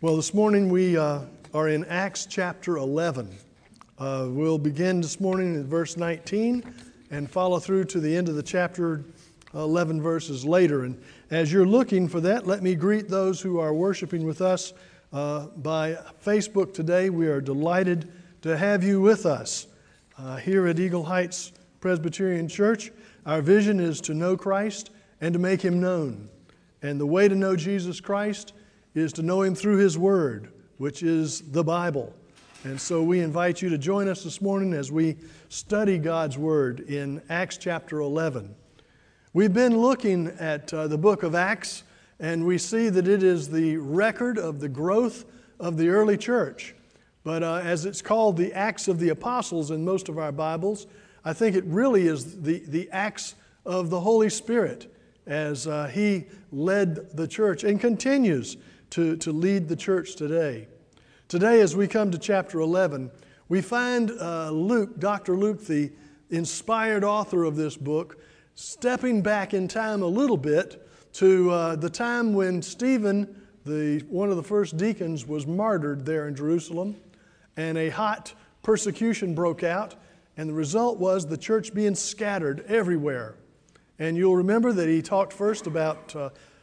Well, this morning we are in Acts chapter 11. We'll begin this morning at verse 19 and follow through to the end of the chapter 11 verses later. And as you're looking for that, let me greet those who are worshiping with us by Facebook today. We are delighted to have you with us here at Eagle Heights Presbyterian Church. Our vision is to know Christ and to make Him known. And the way to know Jesus Christ is to know Him through His Word, which is the Bible. And so we invite you to join us this morning as we study God's Word in Acts chapter 11. We've been looking at the book of Acts, and we see that it is the record of the growth of the early church. But as it's called the Acts of the Apostles in most of our Bibles, I think it really is the Acts of the Holy Spirit as He led the church and continues to lead the church today. Today, as we come to chapter 11, we find Luke, Dr. Luke, the inspired author of this book, stepping back in time a little bit to the time when Stephen, one of the first deacons, was martyred there in Jerusalem, and a hot persecution broke out, and the result was the church being scattered everywhere. And you'll remember that he talked first about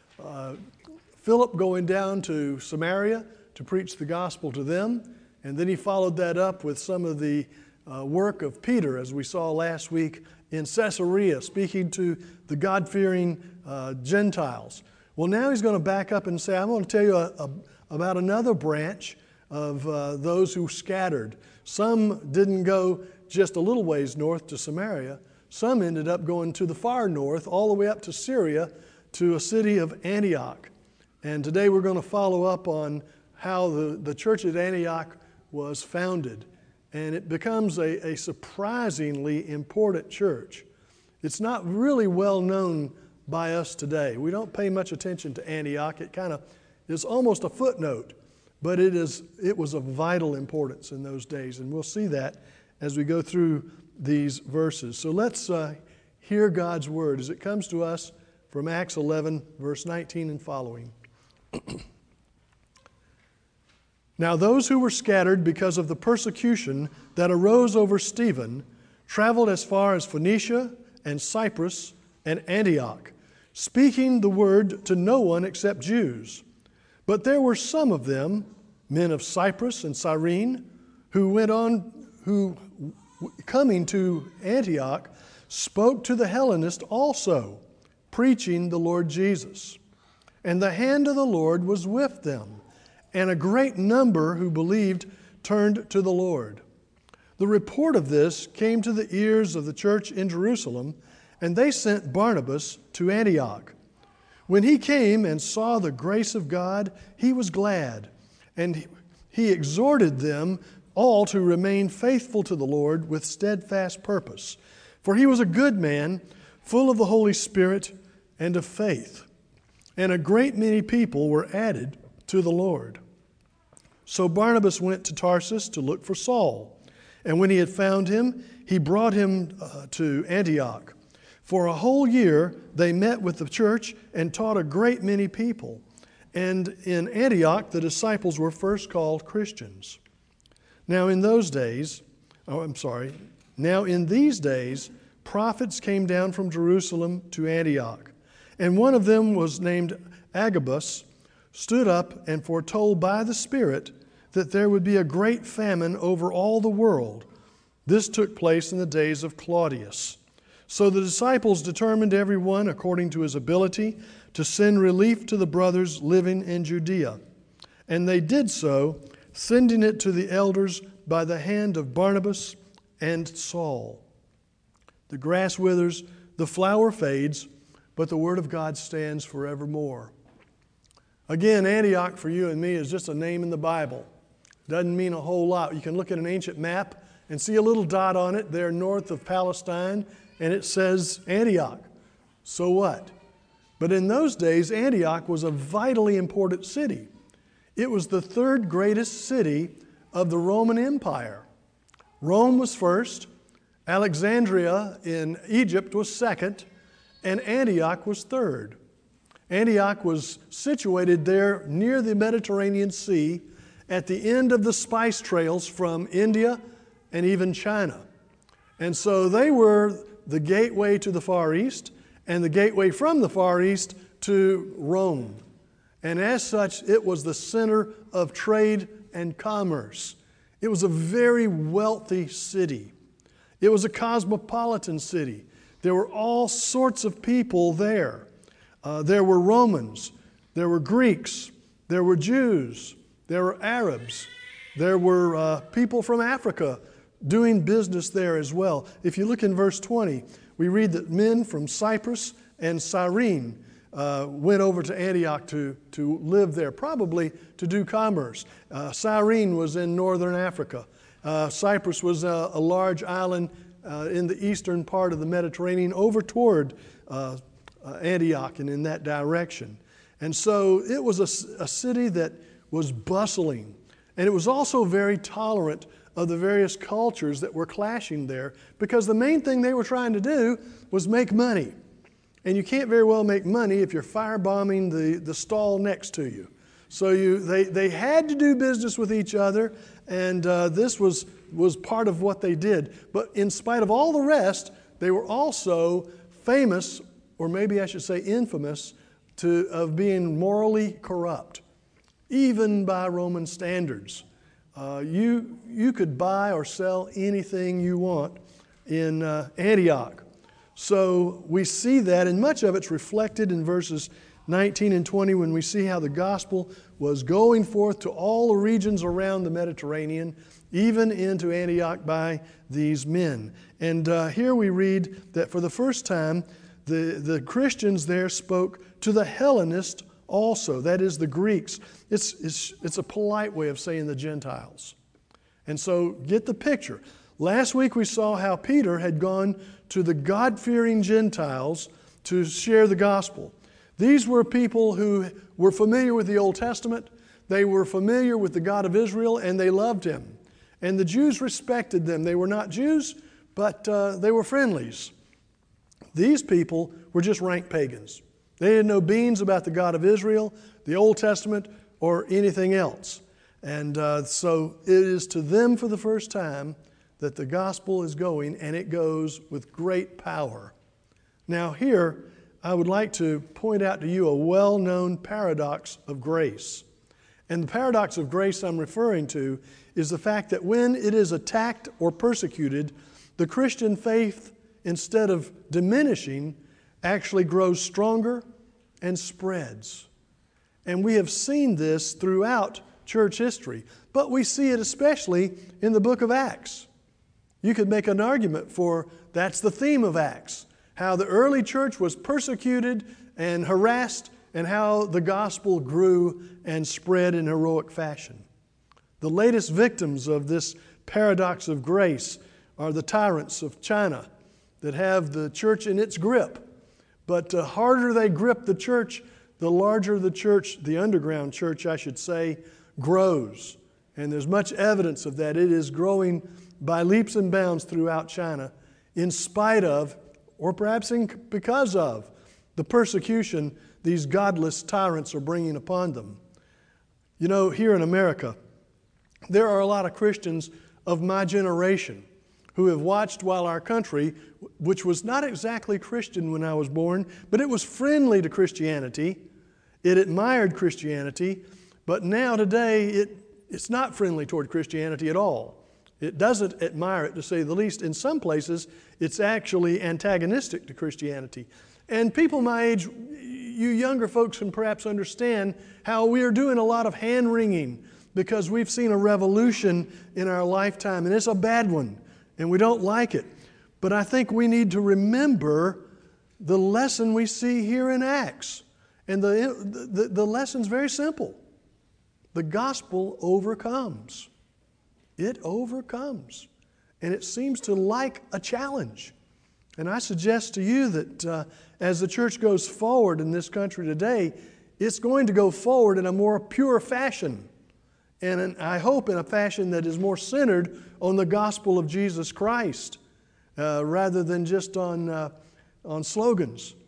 Philip going down to Samaria to preach the gospel to them, and then he followed that up with some of the work of Peter, as we saw last week in Caesarea, speaking to the God-fearing Gentiles. Well, now he's going to back up and say, I'm going to tell you about another branch of those who scattered. Some didn't go just a little ways north to Samaria. Some ended up going to the far north, all the way up to Syria, to a city of Antioch. And today we're going to follow up on how the church at Antioch was founded. And it becomes a surprisingly important church. It's not really well known by us today. We don't pay much attention to Antioch. It kind of is almost a footnote, but it was of vital importance in those days. And we'll see that as we go through these verses. So let's hear God's word as it comes to us from Acts 11, verse 19 and following. Now those who were scattered because of the persecution that arose over Stephen traveled as far as Phoenicia and Cyprus and Antioch, speaking the word to no one except Jews. But there were some of them, men of Cyprus and Cyrene, who coming to Antioch, spoke to the Hellenists also, preaching the Lord Jesus. And the hand of the Lord was with them, and a great number who believed turned to the Lord. The report of this came to the ears of the church in Jerusalem, and they sent Barnabas to Antioch. When he came and saw the grace of God, he was glad, and he exhorted them all to remain faithful to the Lord with steadfast purpose. For he was a good man, full of the Holy Spirit and of faith. And a great many people were added to the Lord. So Barnabas went to Tarsus to look for Saul. And when he had found him, he brought him to Antioch. For a whole year they met with the church and taught a great many people. And in Antioch the disciples were first called Christians. Now in these days, prophets came down from Jerusalem to Antioch. And one of them was named Agabus, stood up and foretold by the Spirit that there would be a great famine over all the world. This took place in the days of Claudius. So the disciples determined every one, according to his ability, to send relief to the brothers living in Judea. And they did so, sending it to the elders by the hand of Barnabas and Saul. The grass withers, the flower fades, but the word of God stands forevermore. Again, Antioch for you and me is just a name in the Bible. Doesn't mean a whole lot. You can look at an ancient map and see a little dot on it there north of Palestine, and it says Antioch. So what? But in those days, Antioch was a vitally important city. It was the third greatest city of the Roman Empire. Rome was first, Alexandria in Egypt was second, and Antioch was third. Antioch was situated there near the Mediterranean Sea at the end of the spice trails from India and even China. And so they were the gateway to the Far East and the gateway from the Far East to Rome. And as such, it was the center of trade and commerce. It was a very wealthy city. It was a cosmopolitan city. There were all sorts of people there. There were Romans, there were Greeks, there were Jews, there were Arabs, there were people from Africa doing business there as well. If you look in verse 20, we read that men from Cyprus and Cyrene went over to Antioch to live there, probably to do commerce. Cyrene was in northern Africa. Cyprus was a large island in the eastern part of the Mediterranean over toward Antioch and in that direction. And so it was a city that was bustling. And it was also very tolerant of the various cultures that were clashing there, because the main thing they were trying to do was make money. And you can't very well make money if you're firebombing the stall next to you. So they had to do business with each other, and this was part of what they did. But in spite of all the rest, they were also famous, or maybe I should say infamous, of being morally corrupt, even by Roman standards. You could buy or sell anything you want in Antioch. So we see that, and much of it's reflected in verses 19 and 20 when we see how the gospel was going forth to all the regions around the Mediterranean, even into Antioch by these men. And here we read that for the first time, the Christians there spoke to the Hellenists also, that is the Greeks. It's a polite way of saying the Gentiles. And so get the picture. Last week we saw how Peter had gone to the God-fearing Gentiles to share the gospel. These were people who were familiar with the Old Testament. They were familiar with the God of Israel, and they loved Him. And the Jews respected them. They were not Jews, but they were friendlies. These people were just rank pagans. They didn't know beans about the God of Israel, the Old Testament, or anything else. And so it is to them for the first time that the gospel is going, and it goes with great power. Now here, I would like to point out to you a well-known paradox of grace. And the paradox of grace I'm referring to is the fact that when it is attacked or persecuted, the Christian faith, instead of diminishing, actually grows stronger and spreads. And we have seen this throughout church history, but we see it especially in the book of Acts. You could make an argument for that's the theme of Acts, how the early church was persecuted and harassed, and how the gospel grew and spread in heroic fashion. The latest victims of this paradox of grace are the tyrants of China that have the church in its grip. But the harder they grip the church, the larger the church, the underground church, I should say, grows. And there's much evidence of that. It is growing by leaps and bounds throughout China, in spite of, or perhaps because of, the persecution these godless tyrants are bringing upon them. You know, here in America, there are a lot of Christians of my generation who have watched while our country, which was not exactly Christian when I was born, but it was friendly to Christianity. It admired Christianity, but now today it's not friendly toward Christianity at all. It doesn't admire it, to say the least. In some places, it's actually antagonistic to Christianity. And people my age, you younger folks can perhaps understand how we are doing a lot of hand-wringing because we've seen a revolution in our lifetime, and it's a bad one, and we don't like it. But I think we need to remember the lesson we see here in Acts. And the lesson's very simple. The gospel overcomes. It overcomes. And it seems to like a challenge. And I suggest to you that as the church goes forward in this country today, it's going to go forward in a more pure fashion. And I hope in a fashion that is more centered on the gospel of Jesus Christ rather than just on slogans.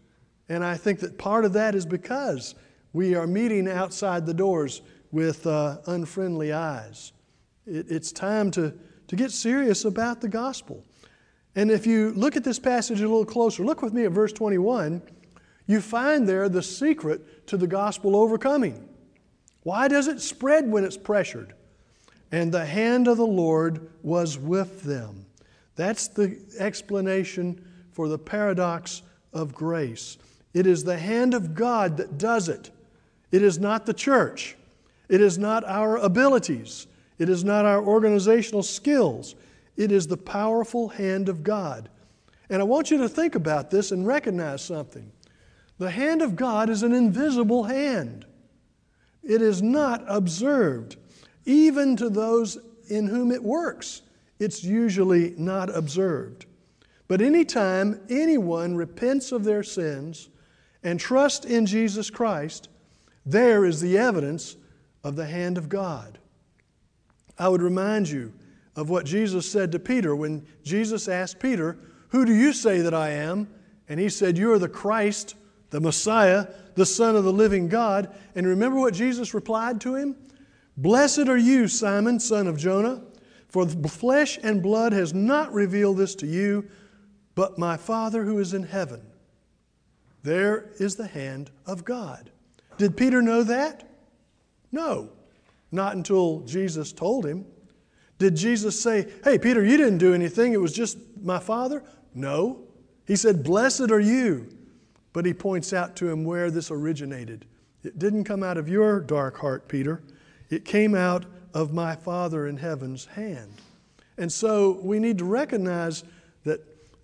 And I think that part of that is because we are meeting outside the doors with unfriendly eyes. It's time to get serious about the gospel. And if you look at this passage a little closer, look with me at verse 21, you find there the secret to the gospel overcoming. Why does it spread when it's pressured? And the hand of the Lord was with them. That's the explanation for the paradox of grace. It is the hand of God that does it. It is not the church. It is not our abilities. It is not our organizational skills. It is the powerful hand of God. And I want you to think about this and recognize something. The hand of God is an invisible hand. It is not observed. Even to those in whom it works, it's usually not observed. But anytime anyone repents of their sins and trusts in Jesus Christ, there is the evidence of the hand of God. I would remind you of what Jesus said to Peter when Jesus asked Peter, "Who do you say that I am?" And he said, "You are the Christ, the Messiah, the Son of the living God." And remember what Jesus replied to him? "Blessed are you, Simon, son of Jonah, for flesh and blood has not revealed this to you, but my Father who is in heaven." There is the hand of God. Did Peter know that? No, not until Jesus told him. Did Jesus say, "Hey, Peter, you didn't do anything, it was just my Father"? No. He said, "Blessed are you." But he points out to him where this originated. It didn't come out of your dark heart, Peter. It came out of my Father in heaven's hand. And so we need to recognize that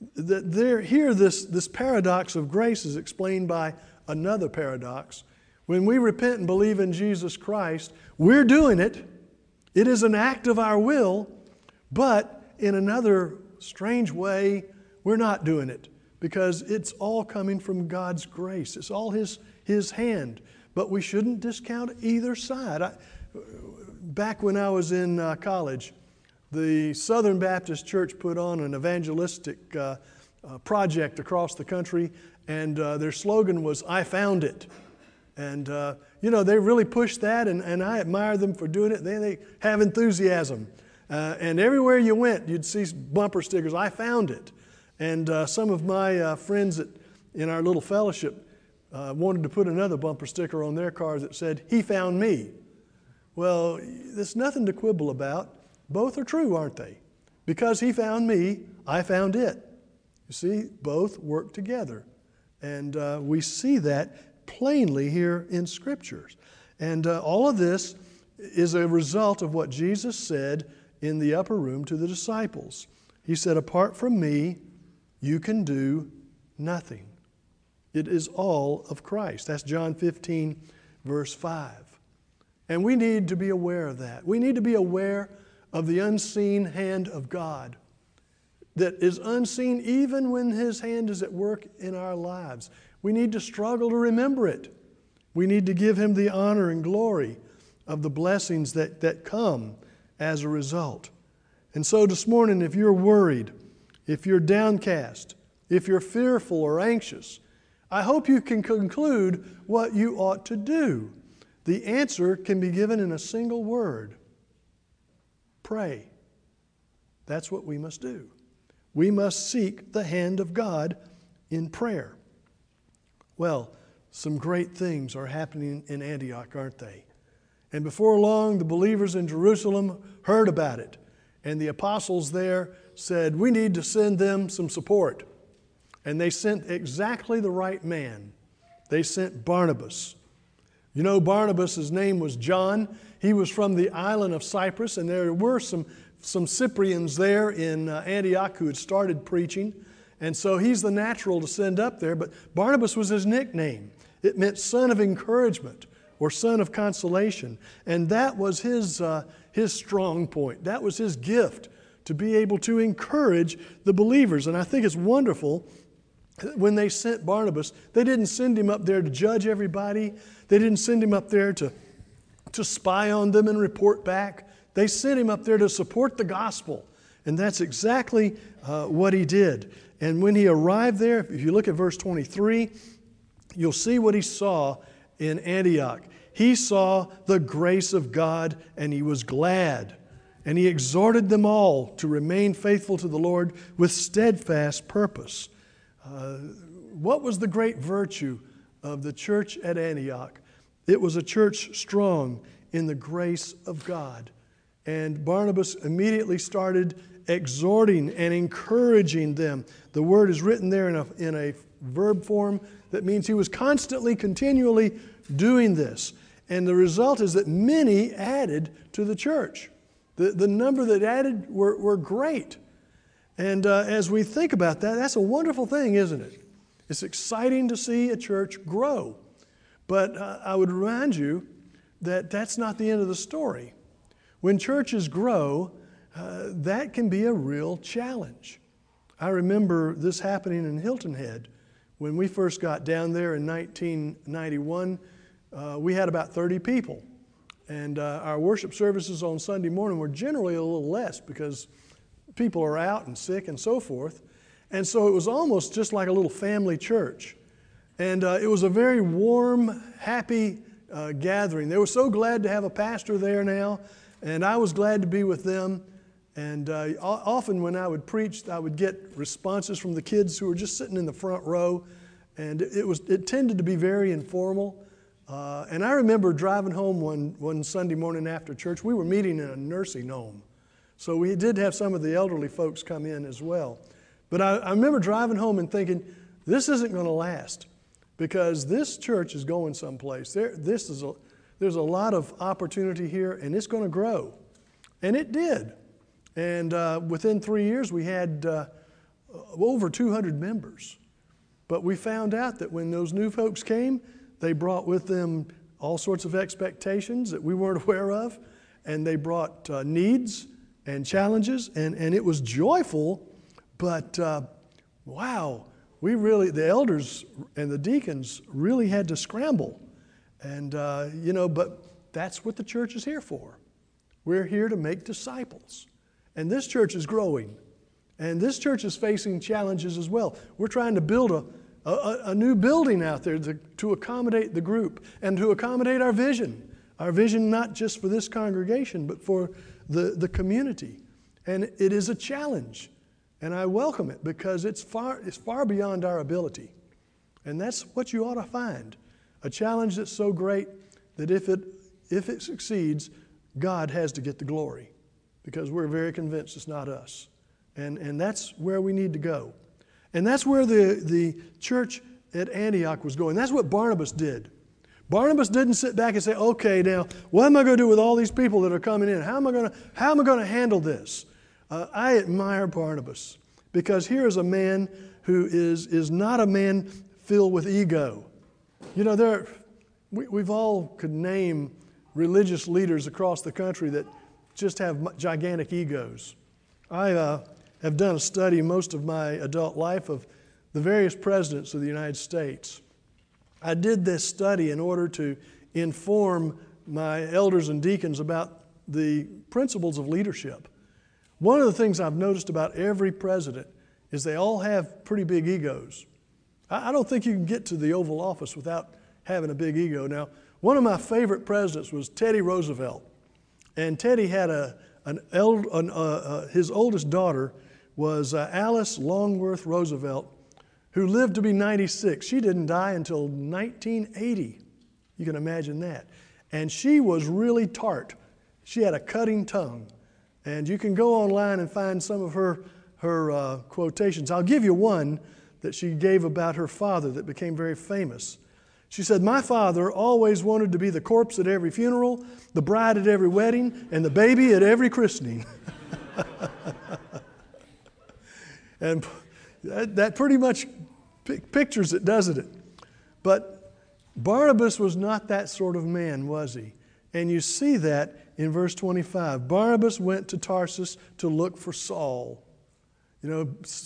this paradox of grace is explained by another paradox. When we repent and believe in Jesus Christ, we're doing it. It is an act of our will, but in another strange way, we're not doing it because it's all coming from God's grace. It's all His hand. But we shouldn't discount either side. Back when I was in college, the Southern Baptist Church put on an evangelistic project across the country, and their slogan was, "I found it." And, they really pushed that, and I admire them for doing it. They have enthusiasm. And everywhere you went, you'd see bumper stickers, "I found it." And some of my friends in our little fellowship wanted to put another bumper sticker on their car that said, "He found me." Well, there's nothing to quibble about. Both are true, aren't they? Because He found me, I found it. You see, both work together. And we see that plainly here in Scriptures. And all of this is a result of what Jesus said in the upper room to the disciples. He said, "Apart from me, you can do nothing." It is all of Christ. That's John 15, verse 5. And we need to be aware of that. We need to be aware of the unseen hand of God that is unseen even when His hand is at work in our lives. We need to struggle to remember it. We need to give Him the honor and glory of the blessings that come as a result. And so this morning, if you're worried, if you're downcast, if you're fearful or anxious, I hope you can conclude what you ought to do. The answer can be given in a single word. Pray. That's what we must do. We must seek the hand of God in prayer. Well, some great things are happening in Antioch, aren't they? And before long, the believers in Jerusalem heard about it. And the apostles there said, "We need to send them some support." And they sent exactly the right man. They sent Barnabas. You know, Barnabas' name was John. He was from the island of Cyprus, and there were some Cyprians there in Antioch who had started preaching. And so he's the natural to send up there, but Barnabas was his nickname. It meant son of encouragement or son of consolation. And that was his strong point. That was his gift, to be able to encourage the believers. And I think it's wonderful when they sent Barnabas, they didn't send him up there to judge everybody. They didn't send him up there to spy on them and report back. They sent him up there to support the gospel. And that's exactly what he did. And when he arrived there, if you look at verse 23, you'll see what he saw in Antioch. He saw the grace of God, and he was glad. And he exhorted them all to remain faithful to the Lord with steadfast purpose. What was the great virtue of the church at Antioch? It was a church strong in the grace of God. And Barnabas immediately started exhorting and encouraging them. The word is written there in a verb form that means he was constantly, continually doing this. And the result is that many added to the church. The number that added were great. And as we think about that, that's a wonderful thing, isn't it? It's exciting to see a church grow. But I would remind you that that's not the end of the story. When churches grow, that can be a real challenge. I remember this happening in Hilton Head. When we first got down there in 1991, we had about 30 people. And our worship services on Sunday morning were generally a little less because people are out and sick and so forth. And so it was almost just like a little family church. And it was a very warm, happy gathering. They were so glad to have a pastor there now, and I was glad to be with them. And often when I would preach, I would get responses from the kids who were just sitting in the front row, and it tended to be very informal. And I remember driving home one Sunday morning after church. We were meeting in a nursing home, so we did have some of the elderly folks come in as well. But I remember driving home and thinking, this isn't going to last, because this church is going someplace. There's a lot of opportunity here, and it's going to grow. And it did. And within 3 years, we had over 200 members. But we found out that when those new folks came, they brought with them all sorts of expectations that we weren't aware of, and they brought needs and challenges, and it was joyful, but wow, the elders and the deacons really had to scramble. And, but that's what the church is here for. We're here to make disciples. And this church is growing. And this church is facing challenges as well. We're trying to build a new building out there to accommodate the group and to accommodate our vision. Our vision not just for this congregation, but for the community. And it is a challenge. And I welcome it because it's far beyond our ability. And that's what you ought to find. A challenge that's so great that if it succeeds, God has to get the glory. Because we're very convinced it's not us. And that's where we need to go. And that's where the church at Antioch was going. That's what Barnabas did. Barnabas didn't sit back and say, okay, now, what am I going to do with all these people that are coming in? How am I going to handle this? I admire Barnabas because here is a man who is not a man filled with ego. You know, we've all could name religious leaders across the country that just have gigantic egos. I have done a study most of my adult life of the various presidents of the United States. I did this study in order to inform my elders and deacons about the principles of leadership. One of the things I've noticed about every president is they all have pretty big egos. I don't think you can get to the Oval Office without having a big ego. Now, one of my favorite presidents was Teddy Roosevelt. And Teddy had his oldest daughter was Alice Longworth Roosevelt, who lived to be 96. She didn't die until 1980. You can imagine that. And she was really tart. She had a cutting tongue. And you can go online and find some of her quotations. I'll give you one that she gave about her father that became very famous. She said, "My father always wanted to be the corpse at every funeral, the bride at every wedding, and the baby at every christening." And that pretty much pictures it, doesn't it? But Barnabas was not that sort of man, was he? And you see that in verse 25. Barnabas went to Tarsus to look for Saul. You know,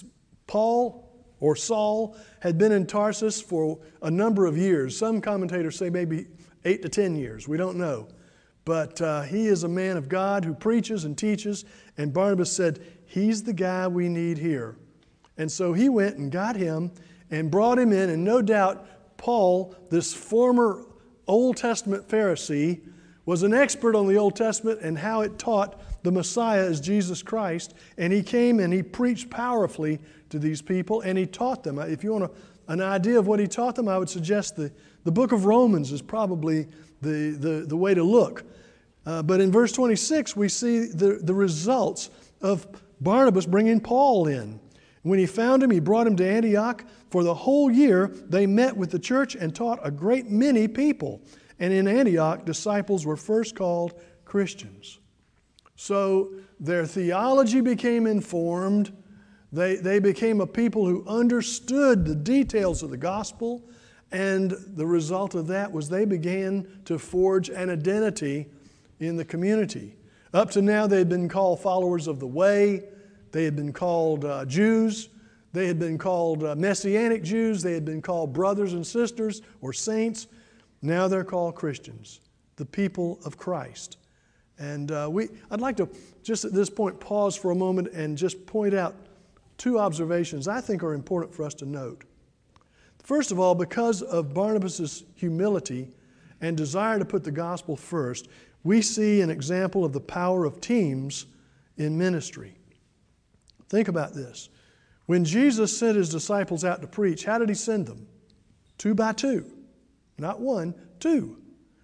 Saul had been in Tarsus for a number of years. Some commentators say maybe 8 to 10 years. We don't know. But he is a man of God who preaches and teaches. And Barnabas said, he's the guy we need here. And so he went and got him and brought him in. And no doubt Paul, this former Old Testament Pharisee, was an expert on the Old Testament and how it taught the Messiah as Jesus Christ. And he came and he preached powerfully to these people and he taught them. If you want an idea of what he taught them, I would suggest the book of Romans is probably the way to look. But in verse 26, we see the results of Barnabas bringing Paul in. When he found him, he brought him to Antioch. For the whole year, they met with the church and taught a great many people. And in Antioch, disciples were first called Christians. So their theology became informed. They became a people who understood the details of the gospel. And the result of that was they began to forge an identity in the community. Up to now, they had been called followers of the way. They had been called Jews. They had been called Messianic Jews. They had been called brothers and sisters or saints. Now they're called Christians, the people of Christ. And I'd like to just at this point pause for a moment and just point out two observations I think are important for us to note. First of all, because of Barnabas' humility and desire to put the gospel first, we see an example of the power of teams in ministry. Think about this. When Jesus sent his disciples out to preach, how did he send them? 2 by 2. Not 1, 2.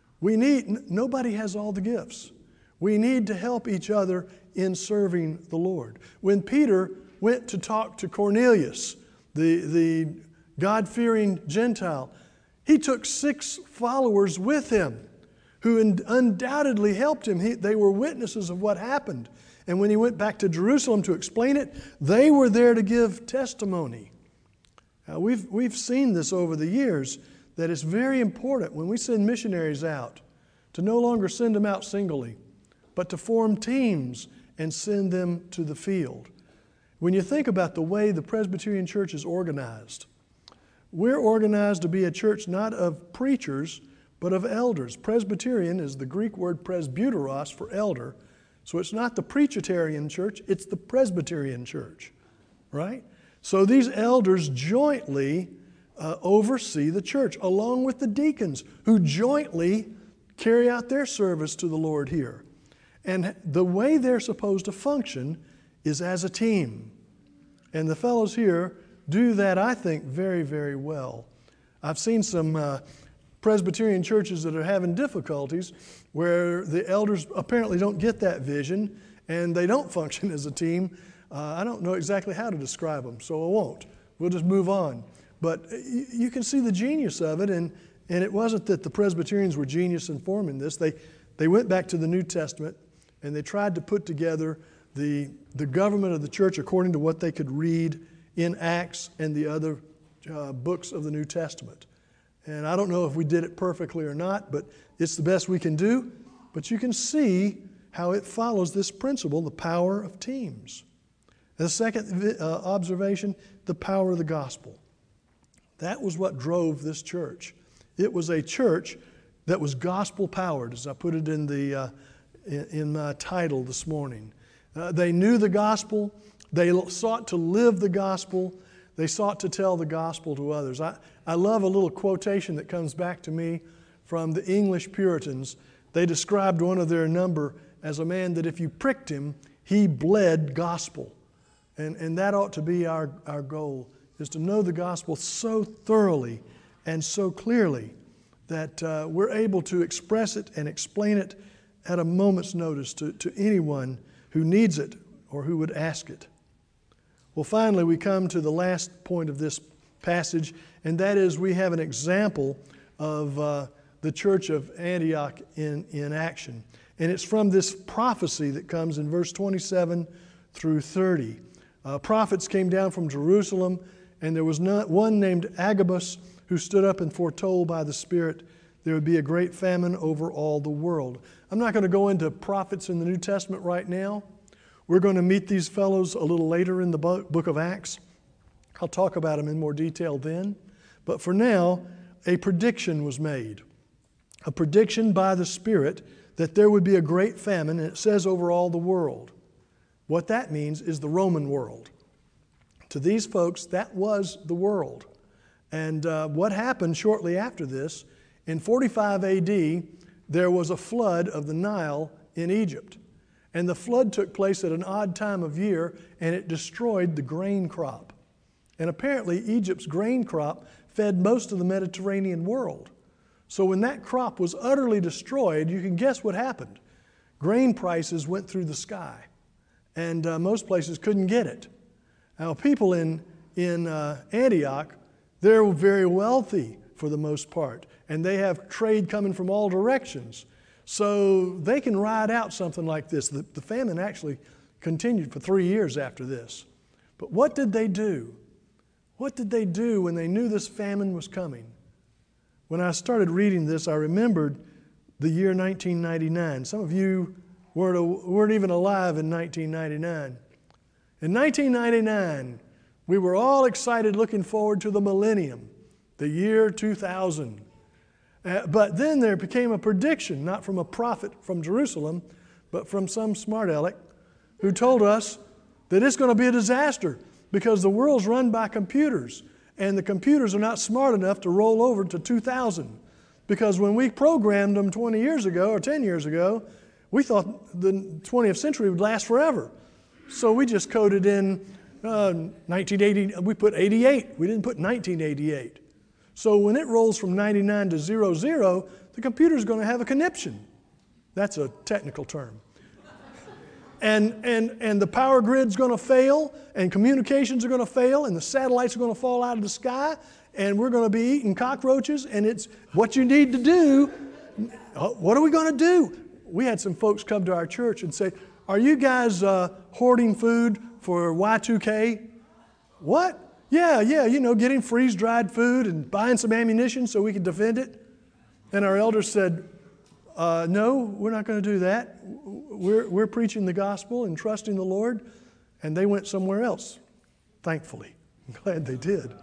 Nobody has all the gifts. We need to help each other in serving the Lord. When Peter went to talk to Cornelius, the God-fearing Gentile, he took 6 followers with him who undoubtedly helped him. They were witnesses of what happened. And when he went back to Jerusalem to explain it, they were there to give testimony. We've seen this over the years, that it's very important when we send missionaries out to no longer send them out singly, but to form teams and send them to the field. When you think about the way the Presbyterian Church is organized, we're organized to be a church not of preachers, but of elders. Presbyterian is the Greek word presbyteros for elder. So it's not the Preachitarian church, it's the Presbyterian church, right? So these elders jointly oversee the church, along with the deacons, who jointly carry out their service to the Lord here. And the way they're supposed to function is as a team. And the fellows here do that, I think, very, very well. I've seen some Presbyterian churches that are having difficulties where the elders apparently don't get that vision and they don't function as a team. I don't know exactly how to describe them, so I won't. We'll just move on. But you can see the genius of it, and it wasn't that the Presbyterians were genius in forming this. They went back to the New Testament and they tried to put together the government of the church according to what they could read in Acts and the other books of the New Testament. And I don't know if we did it perfectly or not, but it's the best we can do. But you can see how it follows this principle, the power of teams. And the second observation, the power of the gospel. That was what drove this church. It was a church that was gospel-powered, as I put it in my title this morning. They knew the gospel. They sought to live the gospel. They sought to tell the gospel to others. I love a little quotation that comes back to me from the English Puritans. They described one of their number as a man that if you pricked him, he bled gospel. And that ought to be our goal, is to know the gospel so thoroughly and so clearly that we're able to express it and explain it at a moment's notice to anyone who needs it or who would ask it. Well, finally, we come to the last point of this passage, and that is we have an example of the church of Antioch in action. And it's from this prophecy that comes in verse 27 through 30. Prophets came down from Jerusalem, and there was one named Agabus who stood up and foretold by the Spirit there would be a great famine over all the world. I'm not going to go into prophets in the New Testament right now. We're going to meet these fellows a little later in the book of Acts. I'll talk about them in more detail then. But for now, a prediction was made. A prediction by the Spirit that there would be a great famine, and it says over all the world. What that means is the Roman world. To these folks, that was the world. And what happened shortly after this, in 45 AD, there was a flood of the Nile in Egypt. And the flood took place at an odd time of year, and it destroyed the grain crop. And apparently, Egypt's grain crop fed most of the Mediterranean world. So when that crop was utterly destroyed, you can guess what happened. Grain prices went through the sky, and most places couldn't get it. Now, people in Antioch, they're very wealthy for the most part, and they have trade coming from all directions. So they can ride out something like this. The famine actually continued for 3 years after this. But what did they do? What did they do when they knew this famine was coming? When I started reading this, I remembered the year 1999. Some of you weren't even alive in 1999. In 1999, we were all excited looking forward to the millennium, the year 2000. But then there became a prediction, not from a prophet from Jerusalem, but from some smart aleck who told us that it's going to be a disaster because the world's run by computers, and the computers are not smart enough to roll over to 2000. Because when we programmed them 20 years ago or 10 years ago, we thought the 20th century would last forever. So we just coded in 1980, we put 88. We didn't put 1988. So when it rolls from 99 to 00, the computer's going to have a conniption. That's a technical term. And the power grid's going to fail, and communications are going to fail, and the satellites are going to fall out of the sky, and we're going to be eating cockroaches, and it's what you need to do. What are we going to do? We had some folks come to our church and say, are you guys hoarding food for Y2K? What? Yeah, getting freeze-dried food and buying some ammunition so we can defend it. And our elders said, no, we're not going to do that. We're preaching the gospel and trusting the Lord. And they went somewhere else, thankfully. I'm glad they did.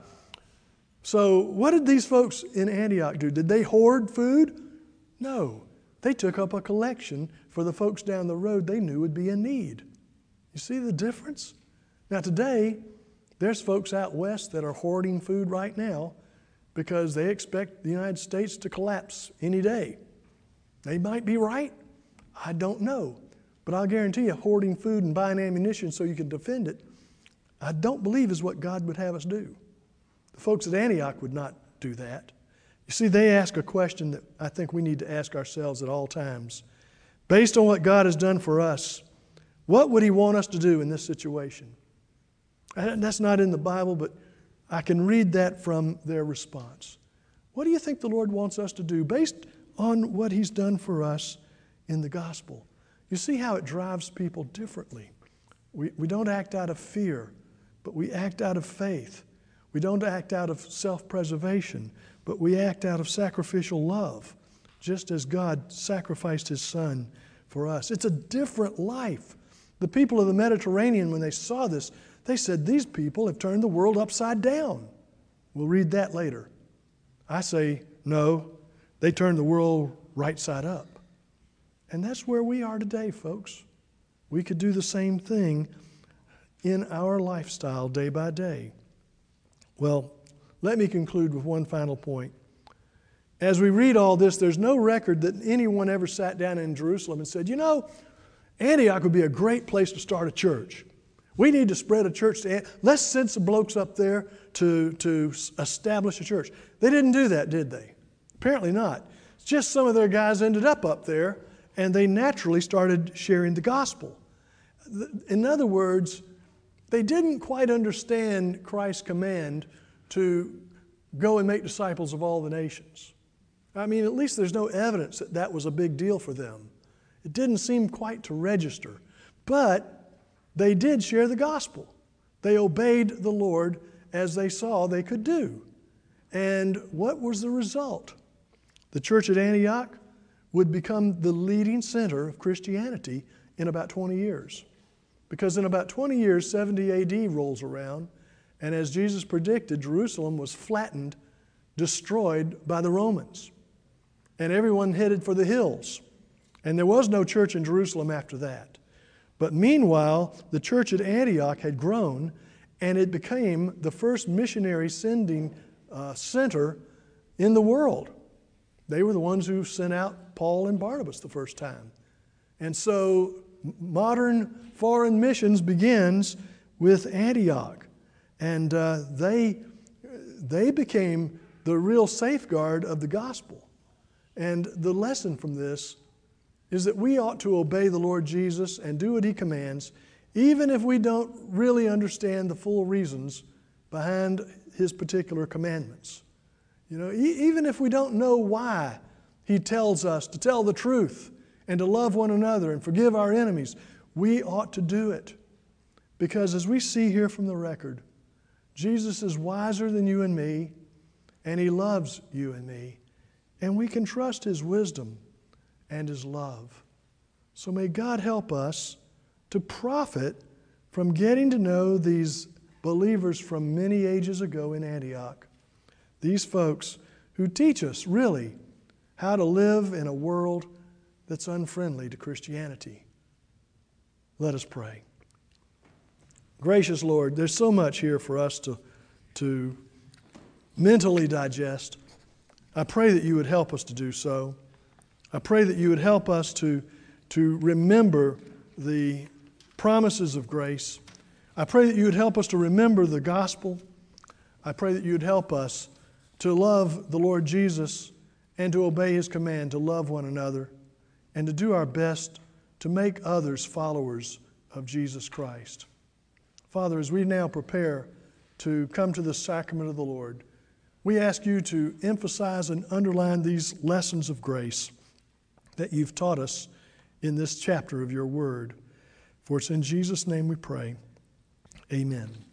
So what did these folks in Antioch do? Did they hoard food? No. They took up a collection for the folks down the road they knew would be in need. You see the difference? Now today, there's folks out west that are hoarding food right now because they expect the United States to collapse any day. They might be right. I don't know. But I'll guarantee you, hoarding food and buying ammunition so you can defend it, I don't believe is what God would have us do. The folks at Antioch would not do that. You see, they ask a question that I think we need to ask ourselves at all times. Based on what God has done for us, what would He want us to do in this situation? And that's not in the Bible, but I can read that from their response. What do you think the Lord wants us to do based on what He's done for us in the gospel? You see how it drives people differently. We don't act out of fear, but we act out of faith. We don't act out of self-preservation, but we act out of sacrificial love, just as God sacrificed His Son for us. It's a different life. The people of the Mediterranean, when they saw this, they said, these people have turned the world upside down. We'll read that later. I say, no, they turned the world right side up. And that's where we are today, folks. We could do the same thing in our lifestyle day by day. Well, let me conclude with one final point. As we read all this, there's no record that anyone ever sat down in Jerusalem and said, Antioch would be a great place to start a church. We need to spread a church to Antioch. Let's send some blokes up there to establish a church. They didn't do that, did they? Apparently not. It's just some of their guys ended up there, and they naturally started sharing the gospel. In other words, they didn't quite understand Christ's command to go and make disciples of all the nations. I mean, at least there's no evidence that that was a big deal for them. It didn't seem quite to register. But they did share the gospel. They obeyed the Lord as they saw they could do. And what was the result? The church at Antioch would become the leading center of Christianity in about 20 years. Because in about 20 years, 70 AD rolls around, and as Jesus predicted, Jerusalem was flattened, destroyed by the Romans. And everyone headed for the hills. And there was no church in Jerusalem after that. But meanwhile, the church at Antioch had grown, and it became the first missionary sending center in the world. They were the ones who sent out Paul and Barnabas the first time. And so modern foreign missions begins with Antioch. And they became the real safeguard of the gospel. And the lesson from this is that we ought to obey the Lord Jesus and do what He commands, even if we don't really understand the full reasons behind His particular commandments. You know, even if we don't know why He tells us to tell the truth and to love one another and forgive our enemies, we ought to do it. Because as we see here from the record, Jesus is wiser than you and me, and He loves you and me, and we can trust His wisdom and His love. So may God help us to profit from getting to know these believers from many ages ago in Antioch. These folks who teach us really how to live in a world that's unfriendly to Christianity. Let us pray. Gracious Lord, there's so much here for us to mentally digest. I pray that you would help us to do so. I pray that you would help us to remember the promises of grace. I pray that you would help us to remember the gospel. I pray that you would help us to love the Lord Jesus and to obey His command to love one another and to do our best to make others followers of Jesus Christ. Father, as we now prepare to come to the sacrament of the Lord, we ask you to emphasize and underline these lessons of grace that you've taught us in this chapter of your word. For it's in Jesus' name we pray. Amen.